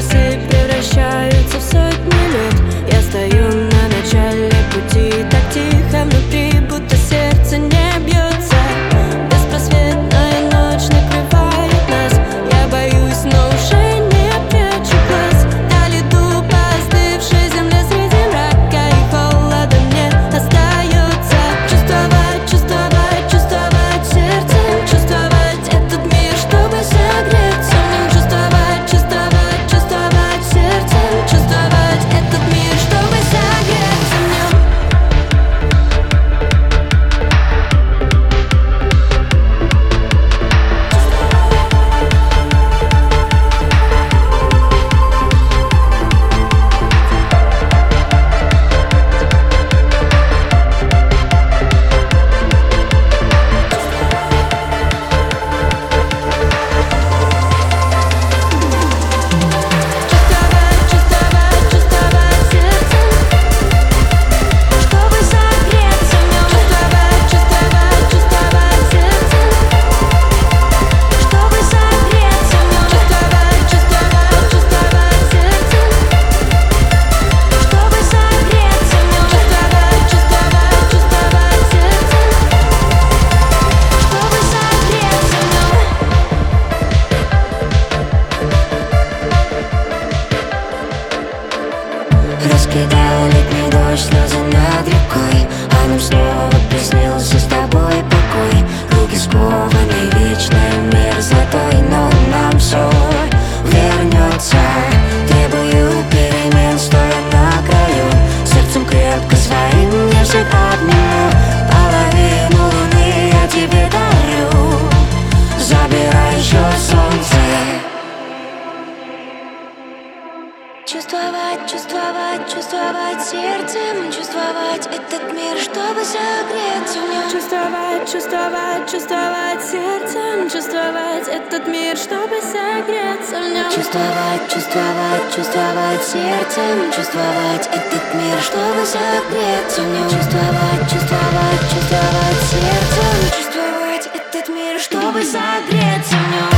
часы превращаются в сотни лет. Я стою на начале пути, так тихо внутри, будто сердце не бьется. Беспросветная ночь накрывает нас. Я боюсь, но уже не прячу глаз. Я лету по остывшей земле среди мрака, и холода мне остается. Чувствовать, чувствовать, чувствовать сердцем, чувствовать этот мир, чтобы согреться в нем. Чувствовать, чувствовать, чувствовать сердцем, чувствовать этот мир, чтобы согреться в нем. Раскидал летний дождь, слезы над рекой, а нам снова приснился с тобой покой. Руки скованы, вечный мир золотой, но нам все вернется. Требую перемен, стоя на краю, сердцем крепко своим нежно обниму. Половину луны я тебе дарю, забирай еще солнце. Чувствовать, чувствовать, чувствовать сердцем, чувствовать этот мир, чтобы согреться в нем. Чувствовать, чувствовать, чувствовать сердцем, чувствовать этот мир, чтобы согреться в нем. Чувствовать, чувствовать, чувствовать сердцем, чувствовать этот мир, чтобы согреться в нем. Чувствовать, чувствовать, чувствовать сердцем, чувствовать этот мир, чтобы согреться в нем.